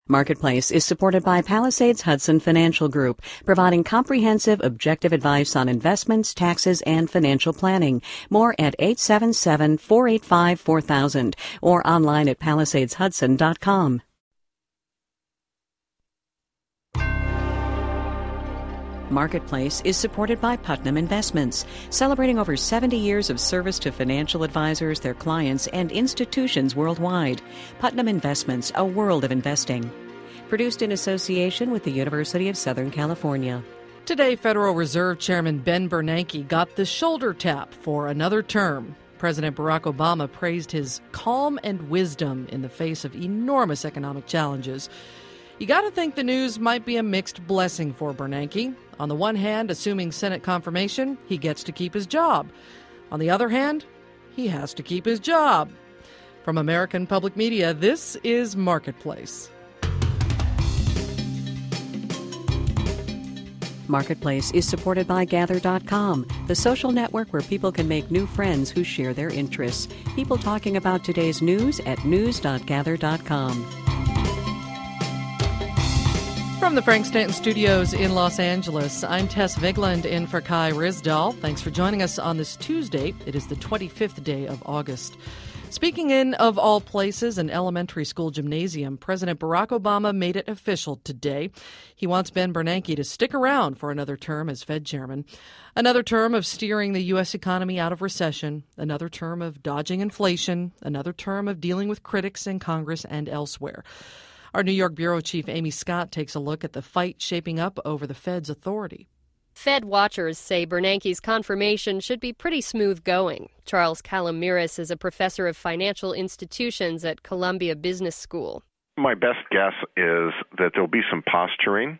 Marketplace is supported by Palisades Hudson Financial Group, providing comprehensive, objective advice on investments, taxes, and financial planning. More at 877-485-4000 or online at PalisadesHudson.com. Marketplace is supported by Putnam Investments, celebrating over 70 years of service to financial advisors, their clients, and institutions worldwide. Putnam Investments, a world of investing. Produced in association with the University of Southern California. Today, Federal Reserve Chairman Ben Bernanke got the shoulder tap for another term. President Barack Obama praised his calm and wisdom in the face of enormous economic challenges. You got to think the news might be a mixed blessing for Bernanke. On the one hand, assuming Senate confirmation, he gets to keep his job. On the other hand, he has to keep his job. From American Public Media, this is Marketplace. Marketplace is supported by Gather.com, the social network where people can make new friends who share their interests. People talking about today's news at news.gather.com. From the Frank Stanton Studios in Los Angeles, I'm Tess Vigland in for Kai Risdal. Thanks for joining us on this Tuesday. It is the 25th day of August. Speaking in, of all places, an elementary school gymnasium, President Barack Obama made it official today. He wants Ben Bernanke to stick around for another term as Fed chairman, another term of steering the U.S. economy out of recession, another term of dodging inflation, another term of dealing with critics in Congress and elsewhere. Our New York bureau chief Amy Scott takes a look at the fight shaping up over the Fed's authority. Fed watchers say Bernanke's confirmation should be pretty smooth going. Charles Calamiris is a professor of financial institutions at Columbia Business School. My best guess is that there'll be some posturing,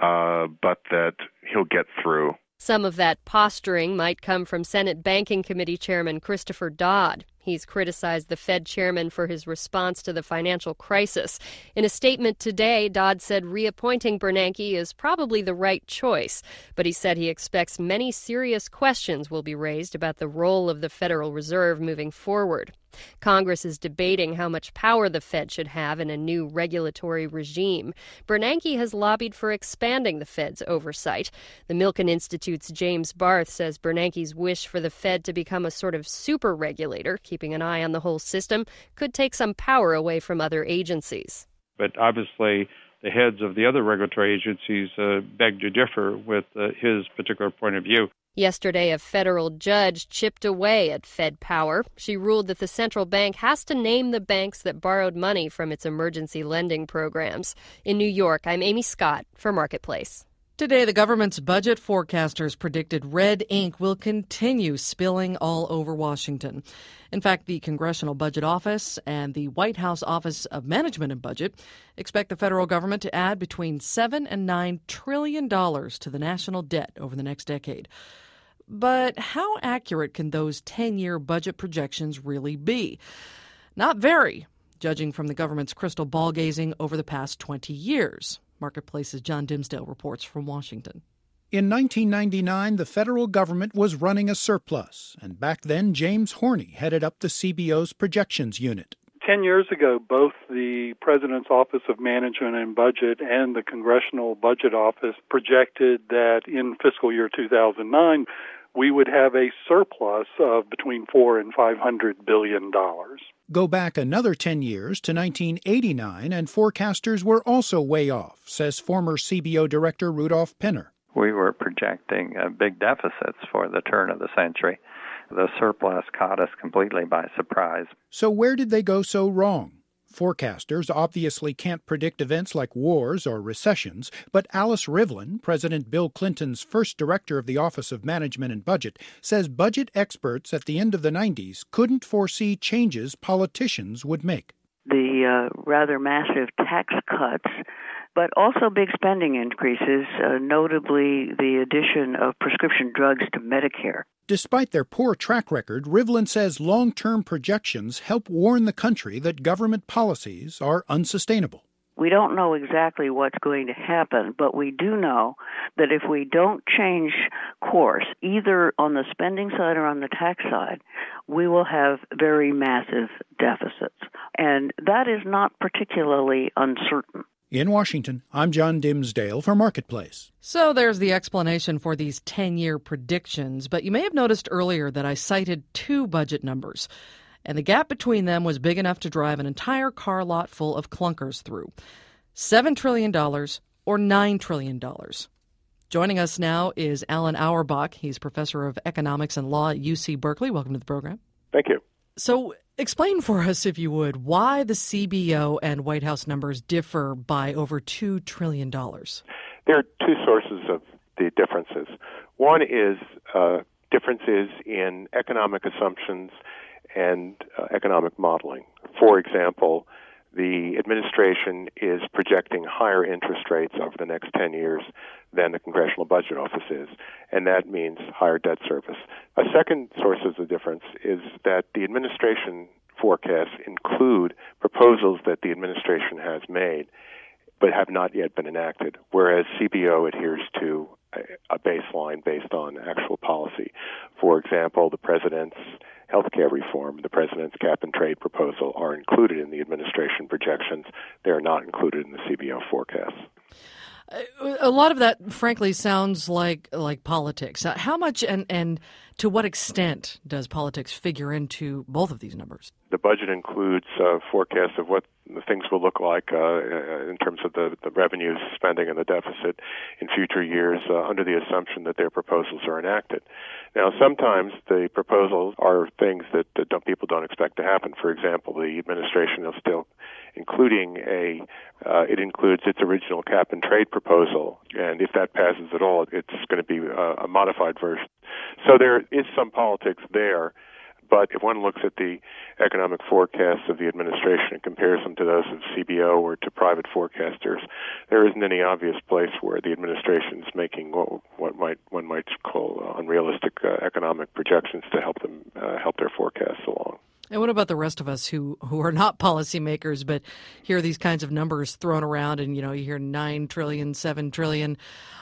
but that he'll get through. Some of that posturing might come from Senate Banking Committee Chairman Christopher Dodd. He's criticized the Fed chairman for his response to the financial crisis. In a statement today, Dodd said reappointing Bernanke is probably the right choice, but he said he expects many serious questions will be raised about the role of the Federal Reserve moving forward. Congress is debating how much power the Fed should have in a new regulatory regime. Bernanke has lobbied for expanding the Fed's oversight. The Milken Institute's James Barth says Bernanke's wish for the Fed to become a sort of super regulator, keeping an eye on the whole system, could take some power away from other agencies. But obviously, the heads of the other regulatory agencies beg to differ with his particular point of view. Yesterday, a federal judge chipped away at Fed power. She ruled that the central bank has to name the banks that borrowed money from its emergency lending programs. In New York, I'm Amy Scott for Marketplace. Today, the government's budget forecasters predicted red ink will continue spilling all over Washington. In fact, the Congressional Budget Office and the White House Office of Management and Budget expect the federal government to add between $7 and $9 trillion to the national debt over the next decade. But how accurate can those 10-year budget projections really be? Not very, judging from the government's crystal ball gazing over the past 20 years. Marketplace's John Dimsdale reports from Washington. In 1999, the federal government was running a surplus, and back then James Horney headed up the CBO's projections unit. 10 years ago, both the President's Office of Management and Budget and the Congressional Budget Office projected that in fiscal year 2009, we would have a surplus of between $400 and $500 billion. Go back another 10 years to 1989, and forecasters were also way off, says former CBO Director Rudolph Penner. We were projecting big deficits for the turn of the century. The surplus caught us completely by surprise. So where did they go so wrong? Forecasters obviously can't predict events like wars or recessions, but Alice Rivlin, President Bill Clinton's first director of the Office of Management and Budget, says budget experts at the end of the 90s couldn't foresee changes politicians would make. The rather massive tax cuts, but also big spending increases, notably the addition of prescription drugs to Medicare. Despite their poor track record, Rivlin says long-term projections help warn the country that government policies are unsustainable. We don't know exactly what's going to happen, but we do know that if we don't change course, either on the spending side or on the tax side, we will have very massive deficits. And that is not particularly uncertain. In Washington, I'm John Dimsdale for Marketplace. So there's the explanation for these 10-year predictions, but you may have noticed earlier that I cited two budget numbers, and the gap between them was big enough to drive an entire car lot full of clunkers through. $7 trillion or $9 trillion. Joining us now is Alan Auerbach. He's professor of economics and law at UC Berkeley. Welcome to the program. Thank you. So explain for us, if you would, why the CBO and White House numbers differ by over $2 trillion. There are two sources of the differences. One is differences in economic assumptions and economic modeling. For example, the administration is projecting higher interest rates over the next 10 years than the Congressional Budget Office is, and that means higher debt service. A second source of the difference is that the administration forecasts include proposals that the administration has made but have not yet been enacted, whereas CBO adheres to a baseline based on actual policy. For example, the president's healthcare reform, the president's cap-and-trade proposal are included in the administration projections. They are not included in the CBO forecasts. A lot of that, frankly, sounds like politics. How much and to what extent does politics figure into both of these numbers? The budget includes forecasts of what the things will look like in terms of the revenues, spending, and the deficit in future years under the assumption that their proposals are enacted. Now, sometimes the proposals are things that people don't expect to happen. For example, the administration is still including it includes its original cap-and-trade proposal, and if that passes at all, it's going to be a modified version. So there is some politics there. But if one looks at the economic forecasts of the administration and compares them to those of CBO or to private forecasters, there isn't any obvious place where the administration is making what one might call unrealistic economic projections to help their forecasts along. And what about the rest of us who are not policymakers but hear these kinds of numbers thrown around and, you hear 9 trillion, 7 trillion.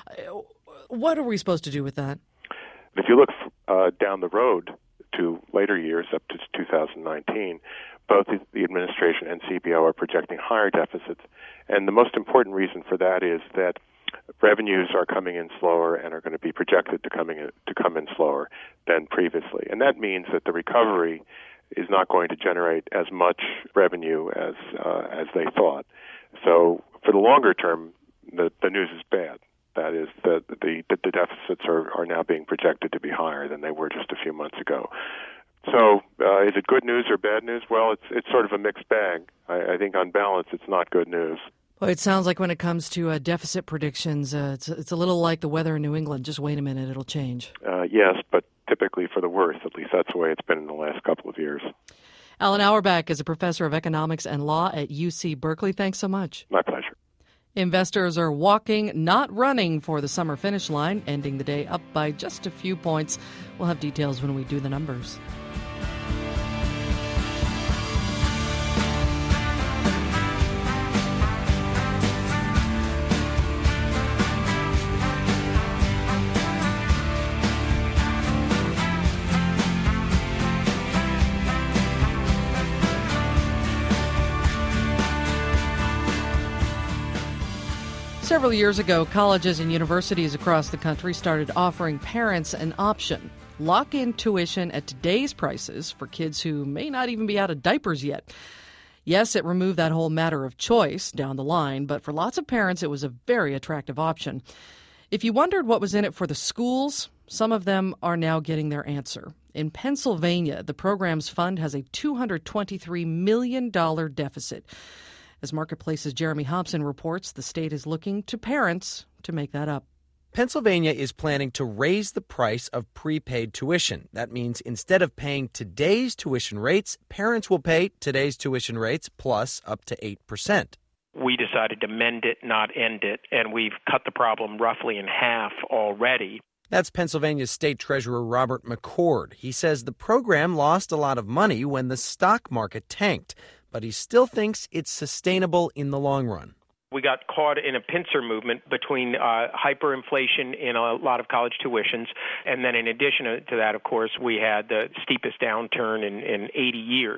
What are we supposed to do with that? If you look down the road to later years, up to 2019, both the administration and CBO are projecting higher deficits. And the most important reason for that is that revenues are coming in slower and are going to be projected to come in slower than previously. And that means that the recovery is not going to generate as much revenue as they thought. So for the longer term, the news is bad. That is that the deficits are now being projected to be higher than they were just a few months ago. So is it good news or bad news? Well, it's sort of a mixed bag. I think on balance, it's not good news. Well, it sounds like when it comes to deficit predictions, it's a little like the weather in New England. Just wait a minute, it'll change. Yes, but typically for the worse. At least that's the way it's been in the last couple of years. Alan Auerbach is a professor of economics and law at UC Berkeley. Thanks so much. My pleasure. Investors are walking, not running, for the summer finish line, ending the day up by just a few points. We'll have details when we do the numbers. Several years ago, colleges and universities across the country started offering parents an option. Lock in tuition at today's prices for kids who may not even be out of diapers yet. Yes, it removed that whole matter of choice down the line, but for lots of parents, it was a very attractive option. If you wondered what was in it for the schools, some of them are now getting their answer. In Pennsylvania, the program's fund has a $223 million deficit. As Marketplace's Jeremy Hobson reports, the state is looking to parents to make that up. Pennsylvania is planning to raise the price of prepaid tuition. That means instead of paying today's tuition rates, parents will pay today's tuition rates plus up to 8%. We decided to mend it, not end it, and we've cut the problem roughly in half already. That's Pennsylvania's State Treasurer Robert McCord. He says the program lost a lot of money when the stock market tanked, but he still thinks it's sustainable in the long run. We got caught in a pincer movement between hyperinflation in a lot of college tuitions, and then in addition to that, of course, we had the steepest downturn in 80 years.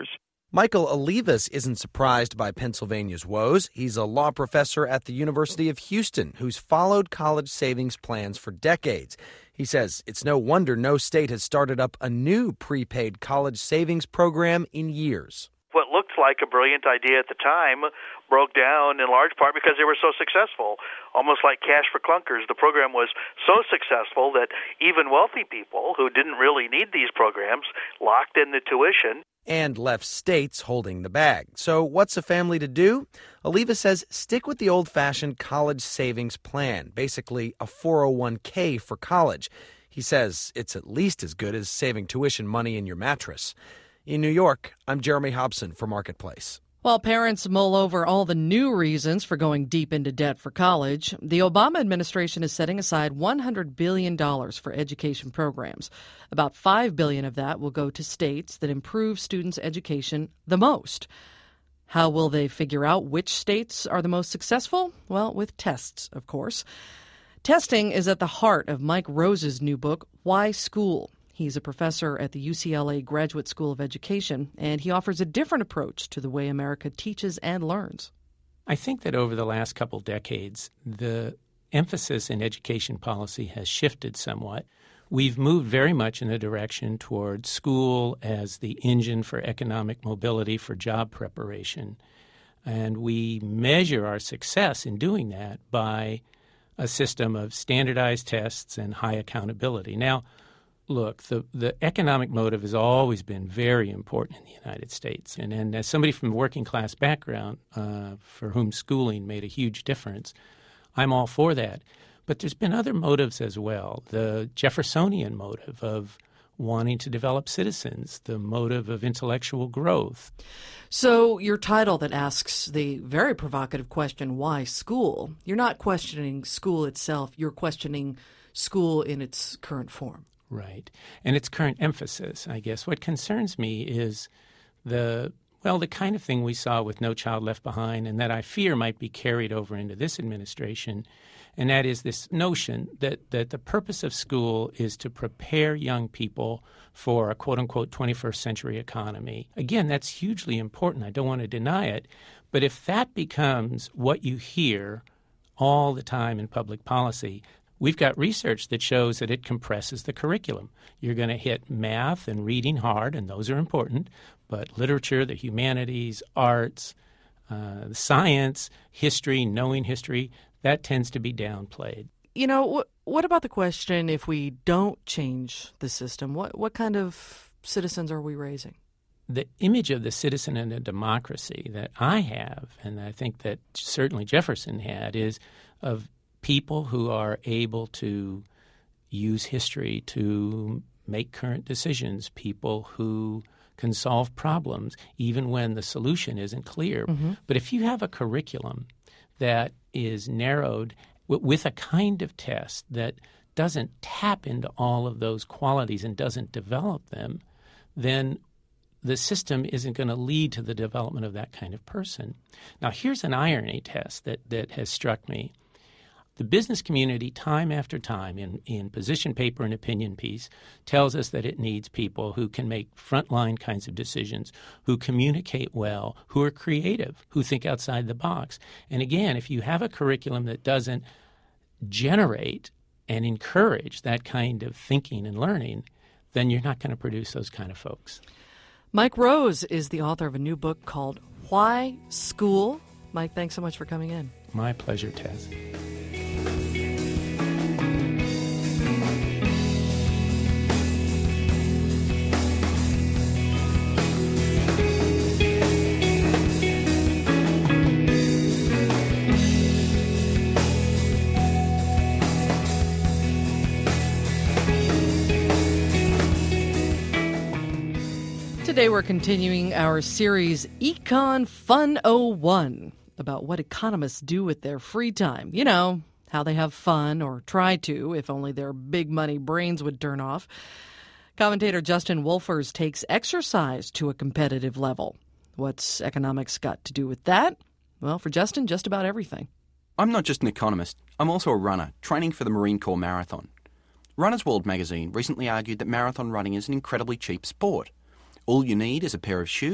Michael Olivas isn't surprised by Pennsylvania's woes. He's a law professor at the University of Houston who's followed college savings plans for decades. He says it's no wonder no state has started up a new prepaid college savings program in years. What looked like a brilliant idea at the time broke down in large part because they were so successful. Almost like cash for clunkers, the program was so successful that even wealthy people who didn't really need these programs locked in the tuition and left states holding the bag. So what's a family to do? Oliva says stick with the old-fashioned college savings plan, basically a 401k for college. He says it's at least as good as saving tuition money in your mattress. In New York, I'm Jeremy Hobson for Marketplace. While parents mull over all the new reasons for going deep into debt for college, the Obama administration is setting aside $100 billion for education programs. About $5 billion of that will go to states that improve students' education the most. How will they figure out which states are the most successful? Well, with tests, of course. Testing is at the heart of Mike Rose's new book, Why School? He's a professor at the UCLA Graduate School of Education, and he offers a different approach to the way America teaches and learns. I think that over the last couple decades, the emphasis in education policy has shifted somewhat. We've moved very much in the direction toward school as the engine for economic mobility, for job preparation. And we measure our success in doing that by a system of standardized tests and high accountability. Now, look, the economic motive has always been very important in the United States. And as somebody from a working class background for whom schooling made a huge difference, I'm all for that. But there's been other motives as well. The Jeffersonian motive of wanting to develop citizens, the motive of intellectual growth. So your title that asks the very provocative question, why school? You're not questioning school itself. You're questioning school in its current form. Right. And its current emphasis, I guess. What concerns me is the kind of thing we saw with No Child Left Behind and that I fear might be carried over into this administration, and that is this notion that the purpose of school is to prepare young people for a quote-unquote 21st century economy. Again, that's hugely important. I don't want to deny it. But if that becomes what you hear all the time in public policy, we've got research that shows that it compresses the curriculum. You're going to hit math and reading hard, and those are important, but literature, the humanities, arts, science, history, knowing history, that tends to be downplayed. You know, what about the question, if we don't change the system, what kind of citizens are we raising? The image of the citizen in a democracy that I have, and I think that certainly Jefferson had, is of people who are able to use history to make current decisions, people who can solve problems even when the solution isn't clear. Mm-hmm. But if you have a curriculum that is narrowed with a kind of test that doesn't tap into all of those qualities and doesn't develop them, then the system isn't going to lead to the development of that kind of person. Now, here's an irony test that has struck me. The business community, time after time, in position paper and opinion piece, tells us that it needs people who can make frontline kinds of decisions, who communicate well, who are creative, who think outside the box. And again, if you have a curriculum that doesn't generate and encourage that kind of thinking and learning, then you're not going to produce those kind of folks. Mike Rose is the author of a new book called Why School? Mike, thanks so much for coming in. My pleasure, Tess. Today we're continuing our series Econ Fun 01 about what economists do with their free time. You know, how they have fun, or try to, if only their big money brains would turn off. Commentator Justin Wolfers takes exercise to a competitive level. What's economics got to do with that? Well, for Justin, just about everything. I'm not just an economist. I'm also a runner, training for the Marine Corps Marathon. Runner's World magazine recently argued that marathon running is an incredibly cheap sport. All you need is a pair of shoes,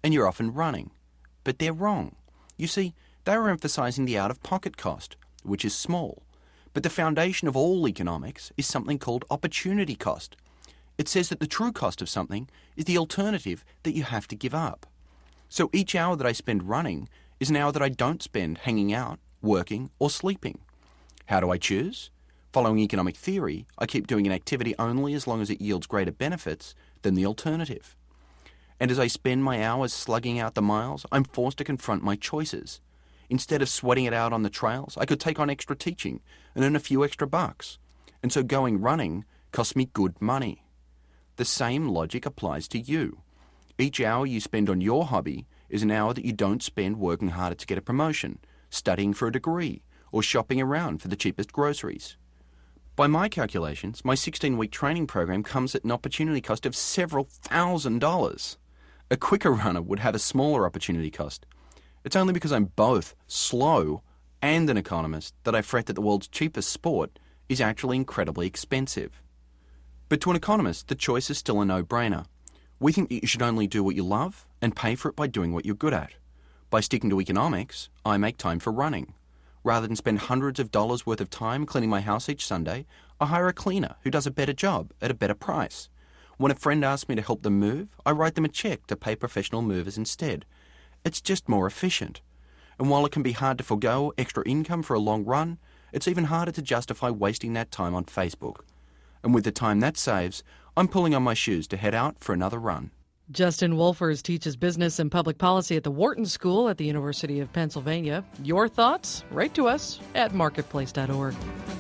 and you're often running. But they're wrong. You see, they were emphasizing the out-of-pocket cost, which is small. But the foundation of all economics is something called opportunity cost. It says that the true cost of something is the alternative that you have to give up. So each hour that I spend running is an hour that I don't spend hanging out, working, or sleeping. How do I choose? Following economic theory, I keep doing an activity only as long as it yields greater benefits than the alternative. And as I spend my hours slugging out the miles, I'm forced to confront my choices. Instead of sweating it out on the trails, I could take on extra teaching and earn a few extra bucks. And so going running costs me good money. The same logic applies to you. Each hour you spend on your hobby is an hour that you don't spend working harder to get a promotion, studying for a degree, or shopping around for the cheapest groceries. By my calculations, my 16-week training program comes at an opportunity cost of several $1,000s. A quicker runner would have a smaller opportunity cost. It's only because I'm both slow and an economist that I fret that the world's cheapest sport is actually incredibly expensive. But to an economist, the choice is still a no-brainer. We think that you should only do what you love and pay for it by doing what you're good at. By sticking to economics, I make time for running. Rather than spend hundreds of dollars worth of time cleaning my house each Sunday, I hire a cleaner who does a better job at a better price. When a friend asks me to help them move, I write them a check to pay professional movers instead. It's just more efficient. And while it can be hard to forgo extra income for a long run, it's even harder to justify wasting that time on Facebook. And with the time that saves, I'm pulling on my shoes to head out for another run. Justin Wolfers teaches business and public policy at the Wharton School at the University of Pennsylvania. Your thoughts? Write to us at marketplace.org.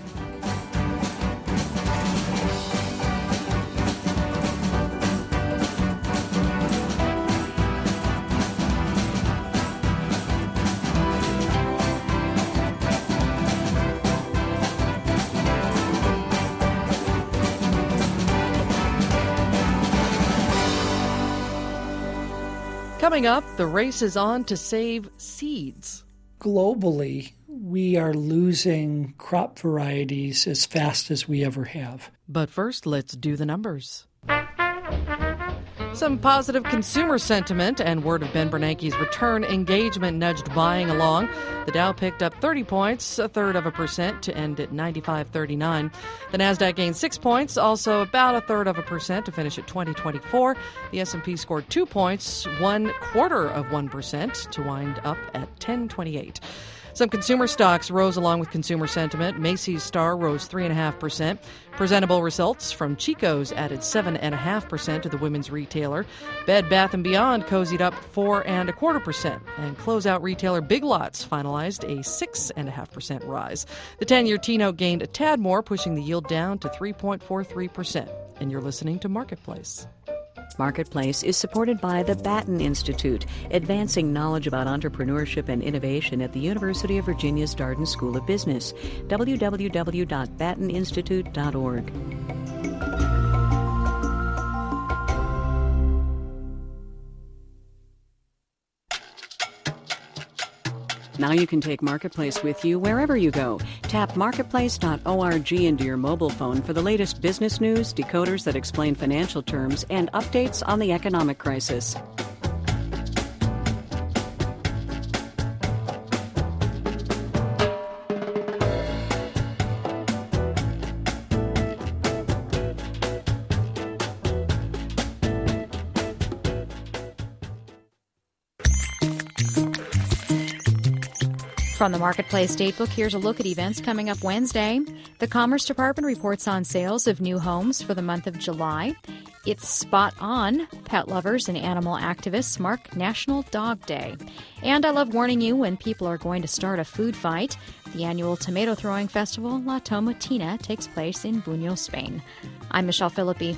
Coming up, the race is on to save seeds. Globally, we are losing crop varieties as fast as we ever have. But first, let's do the numbers. Some positive consumer sentiment and word of Ben Bernanke's return engagement nudged buying along. The Dow picked up 30 points, 1/3% to end at 95.39. The Nasdaq gained 6 points, also about 1/3% to finish at 2024. The S&P scored 2 points, 1/4% to wind up at 1028. Some consumer stocks rose along with consumer sentiment. Macy's Star rose 3.5%. Presentable results from Chico's added 7.5% to the women's retailer. Bed Bath & Beyond cozied up 4.25%. And closeout retailer Big Lots finalized a 6.5% rise. The 10-year T-note gained a tad more, pushing the yield down to 3.43%. And you're listening to Marketplace. Marketplace is supported by the Batten Institute, advancing knowledge about entrepreneurship and innovation at the University of Virginia's Darden School of Business. www.batteninstitute.org. Now you can take Marketplace with you wherever you go. Tap marketplace.org into your mobile phone for the latest business news, decoders that explain financial terms, and updates on the economic crisis. From the Marketplace Datebook, here's a look at events coming up Wednesday. The Commerce Department reports on sales of new homes for the month of July. It's spot on. Pet lovers and animal activists mark National Dog Day. And I love warning you when people are going to start a food fight. The annual tomato throwing festival, La Tomatina, takes place in Buñol, Spain. I'm Michelle Philippi.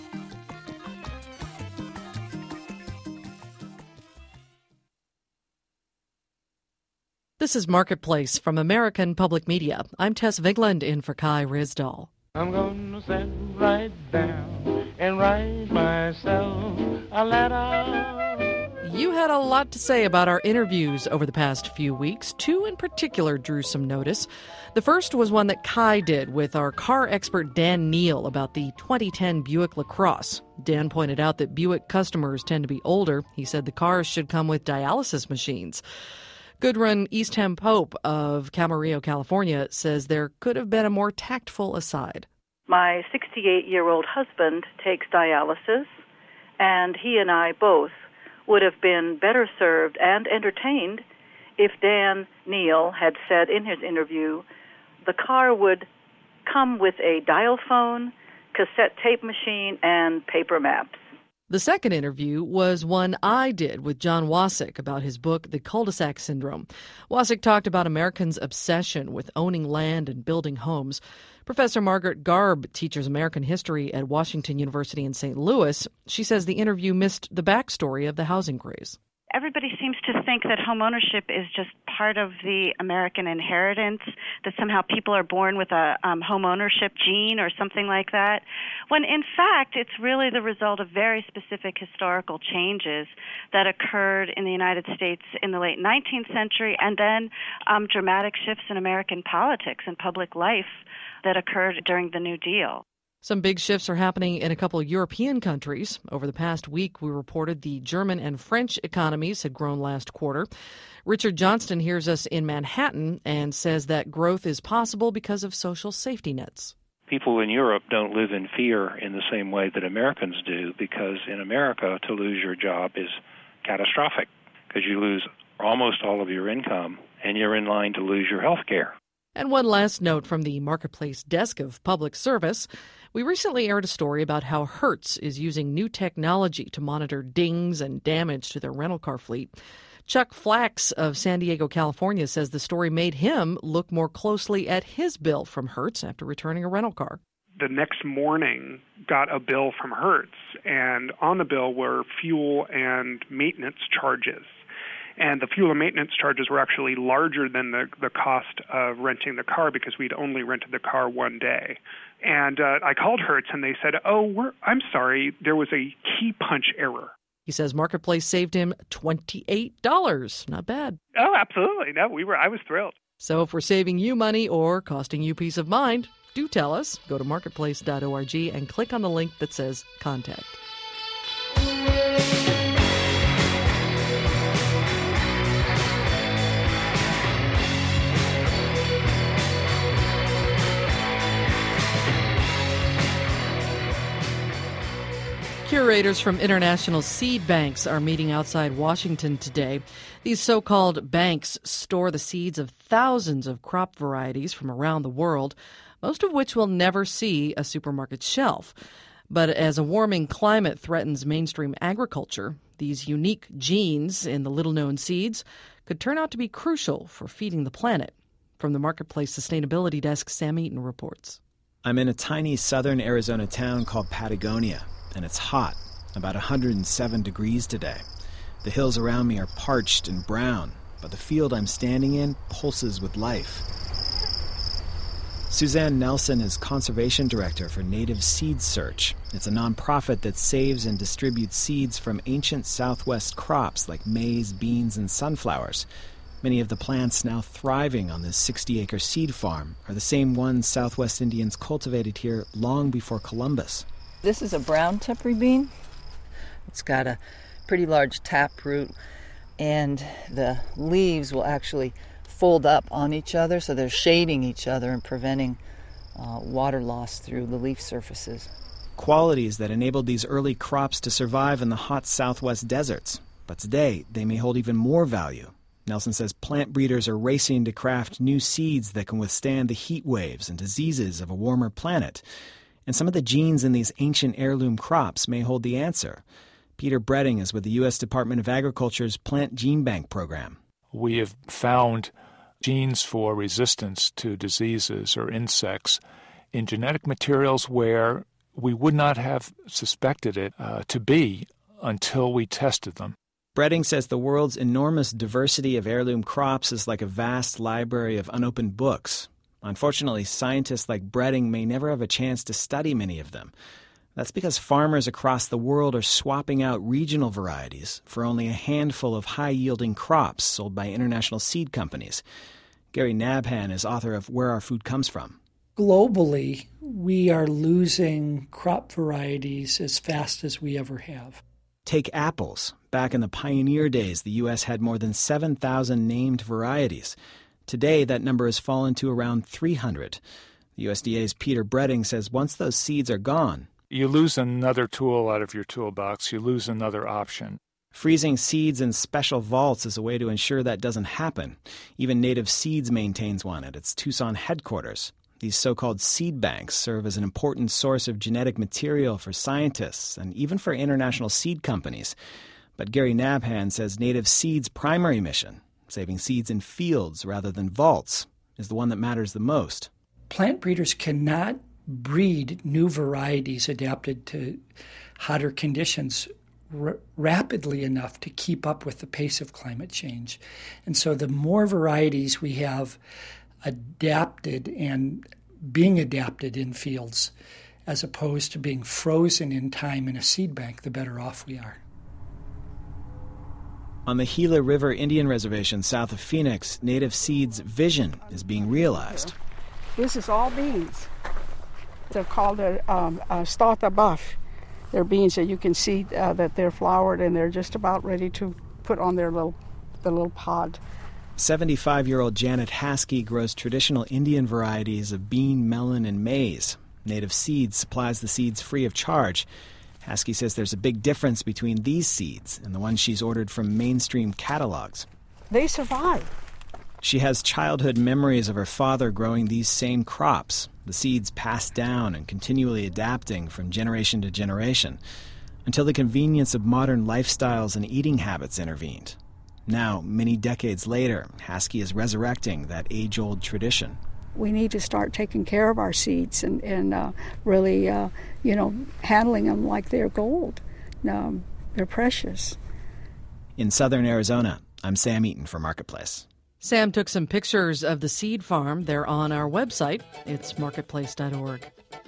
This is Marketplace from American Public Media. I'm Tess Vigland in for Kai Risdall. I'm gonna sit right down and write myself a letter. You had a lot to say about our interviews over the past few weeks. Two in particular drew some notice. The first was one that Kai did with our car expert Dan Neal about the 2010 Buick LaCrosse. Dan pointed out that Buick customers tend to be older. He said the cars should come with dialysis machines. Gudrun Eastham Pope of Camarillo, California, says there could have been a more tactful aside. My 68-year-old husband takes dialysis, and he and I both would have been better served and entertained if Dan Neal had said in his interview the car would come with a dial phone, cassette tape machine, and paper maps. The second interview was one I did with John Wasik about his book, The Cul-de-sac Syndrome. Wasik talked about Americans' obsession with owning land and building homes. Professor Margaret Garb teaches American history at Washington University in St. Louis. She says the interview missed the backstory of the housing craze. Everybody seems to think that home ownership is just part of the American inheritance, that somehow people are born with a home ownership gene or something like that, when in fact it's really the result of very specific historical changes that occurred in the United States in the late 19th century, and then dramatic shifts in American politics and public life that occurred during the New Deal. Some big shifts are happening in a couple of European countries. Over the past week, we reported the German and French economies had grown last quarter. Richard Johnston hears us in Manhattan and says that growth is possible because of social safety nets. People in Europe don't live in fear in the same way that Americans do, because in America, to lose your job is catastrophic, because you lose almost all of your income and you're in line to lose your health care. And one last note from the Marketplace desk of public service. We recently aired a story about how Hertz is using new technology to monitor dings and damage to their rental car fleet. Chuck Flax of San Diego, California, says the story made him look more closely at his bill from Hertz after returning a rental car. The next morning, got a bill from Hertz, and on the bill were fuel and maintenance charges. And the fuel and maintenance charges were actually larger than the cost of renting the car, because we'd only rented the car one day. And I called Hertz, and they said, I'm sorry, there was a key punch error. He says Marketplace saved him $28. Not bad. Oh, absolutely. No, I was thrilled. So if we're saving you money or costing you peace of mind, do tell us. Go to marketplace.org and click on the link that says Contact. Curators from international seed banks are meeting outside Washington today. These so-called banks store the seeds of thousands of crop varieties from around the world, most of which will never see a supermarket shelf. But as a warming climate threatens mainstream agriculture, these unique genes in the little-known seeds could turn out to be crucial for feeding the planet. From the Marketplace Sustainability Desk, Sam Eaton reports. I'm in a tiny southern Arizona town called Patagonia, and it's hot, about 107 degrees today. The hills around me are parched and brown, but the field I'm standing in pulses with life. Suzanne Nelson is conservation director for Native Seed Search. It's a nonprofit that saves and distributes seeds from ancient Southwest crops like maize, beans, and sunflowers. Many of the plants now thriving on this 60-acre seed farm are the same ones Southwest Indians cultivated here long before Columbus. This is a brown tepary bean. It's got a pretty large taproot, and the leaves will actually fold up on each other, so they're shading each other and preventing water loss through the leaf surfaces. Qualities that enabled these early crops to survive in the hot Southwest deserts. But today, they may hold even more value. Nelson says plant breeders are racing to craft new seeds that can withstand the heat waves and diseases of a warmer planet. And some of the genes in these ancient heirloom crops may hold the answer. Peter Bredding is with the U.S. Department of Agriculture's Plant Gene Bank program. We have found genes for resistance to diseases or insects in genetic materials where we would not have suspected it to be until we tested them. Bredding says the world's enormous diversity of heirloom crops is like a vast library of unopened books. Unfortunately, scientists like Bredding may never have a chance to study many of them. That's because farmers across the world are swapping out regional varieties for only a handful of high-yielding crops sold by international seed companies. Gary Nabhan is author of Where Our Food Comes From. Globally, we are losing crop varieties as fast as we ever have. Take apples. Back in the pioneer days, the U.S. had more than 7,000 named varieties. Today, that number has fallen to around 300. The USDA's Peter Bredding says once those seeds are gone, you lose another tool out of your toolbox. You lose another option. Freezing seeds in special vaults is a way to ensure that doesn't happen. Even Native Seeds maintains one at its Tucson headquarters. These so-called seed banks serve as an important source of genetic material for scientists and even for international seed companies. But Gary Nabhan says Native Seeds' primary mission, saving seeds in fields rather than vaults, is the one that matters the most. Plant breeders cannot breed new varieties adapted to hotter conditions rapidly enough to keep up with the pace of climate change. And so the more varieties we have adapted and being adapted in fields as opposed to being frozen in time in a seed bank, the better off we are. On the Gila River Indian Reservation south of Phoenix, Native Seeds' vision is being realized. This is all beans. They're called starter buff. They're beans that you can see that they're flowered and they're just about ready to put on their little pod. 75-year-old Janet Haskey grows traditional Indian varieties of bean, melon, and maize. Native Seeds supplies the seeds free of charge. Haskey says there's a big difference between these seeds and the ones she's ordered from mainstream catalogs. They survive. She has childhood memories of her father growing these same crops, the seeds passed down and continually adapting from generation to generation, until the convenience of modern lifestyles and eating habits intervened. Now, many decades later, Haskey is resurrecting that age-old tradition. We need to start taking care of our seeds and really, handling them like they're gold. They're precious. In southern Arizona, I'm Sam Eaton for Marketplace. Sam took some pictures of the seed farm. They're on our website. It's marketplace.org.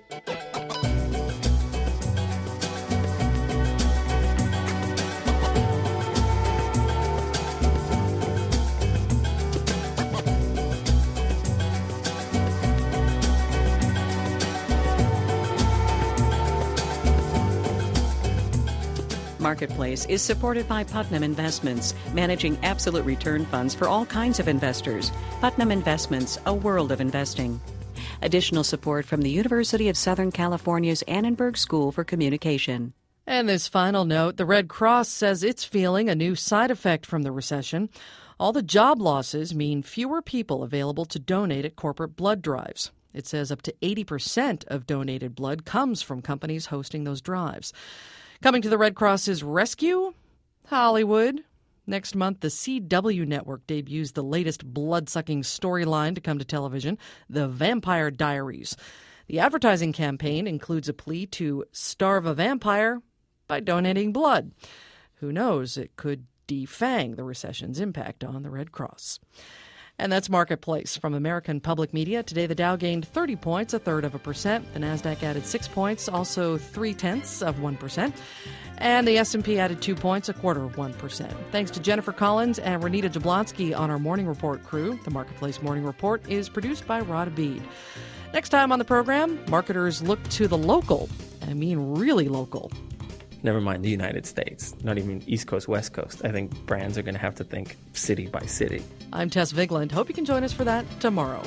Marketplace is supported by Putnam Investments, managing absolute return funds for all kinds of investors. Putnam Investments, a world of investing. Additional support from the University of Southern California's Annenberg School for Communication. And this final note, the Red Cross says it's feeling a new side effect from the recession. All the job losses mean fewer people available to donate at corporate blood drives. It says up to 80% of donated blood comes from companies hosting those drives. Coming to the Red Cross's rescue, Hollywood. Next month, the CW network debuts the latest blood-sucking storyline to come to television, The Vampire Diaries. The advertising campaign includes a plea to starve a vampire by donating blood. Who knows, it could defang the recession's impact on the Red Cross. And that's Marketplace from American Public Media. Today, the Dow gained 30 points, 1/3%. The Nasdaq added 6 points, also 0.3%. And the S&P added 2 points, 1/4%. Thanks to Jennifer Collins and Renita Jablonski on our Morning Report crew. The Marketplace Morning Report is produced by Rod Abid. Next time on the program, marketers look to the local. I mean really local. Never mind the United States, not even East Coast, West Coast. I think brands are going to have to think city by city. I'm Tess Vigland. Hope you can join us for that tomorrow.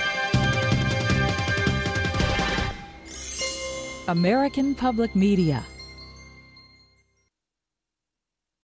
American Public Media